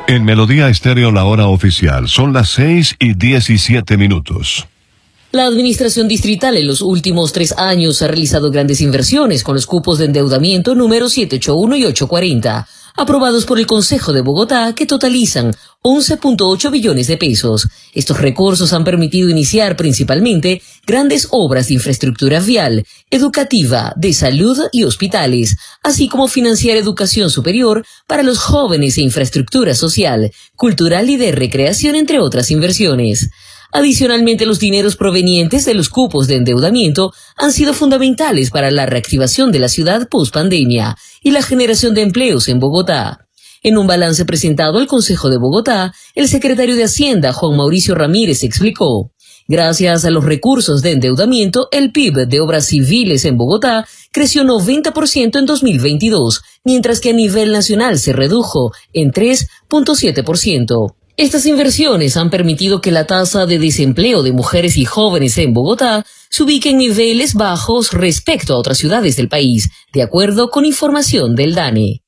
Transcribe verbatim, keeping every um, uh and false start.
En Melodía Estéreo, la hora oficial. Son las seis y diecisiete minutos. La Administración Distrital en los últimos tres años ha realizado grandes inversiones con los cupos de endeudamiento número siete ochenta y uno y ochocientos cuarenta, aprobados por el Consejo de Bogotá, que totalizan once punto ocho billones de pesos. Estos recursos han permitido iniciar principalmente grandes obras de infraestructura vial, educativa, de salud y hospitales, así como financiar educación superior para los jóvenes e infraestructura social, cultural y de recreación, entre otras inversiones. Adicionalmente, los dineros provenientes de los cupos de endeudamiento han sido fundamentales para la reactivación de la ciudad post-pandemia y la generación de empleos en Bogotá. En un balance presentado al Consejo de Bogotá, el secretario de Hacienda, Juan Mauricio Ramírez, explicó: gracias a los recursos de endeudamiento, el P I B de obras civiles en Bogotá creció noventa por ciento en dos mil veintidós, mientras que a nivel nacional se redujo en tres punto siete por ciento. Estas inversiones han permitido que la tasa de desempleo de mujeres y jóvenes en Bogotá se ubique en niveles bajos respecto a otras ciudades del país, de acuerdo con información del DANE.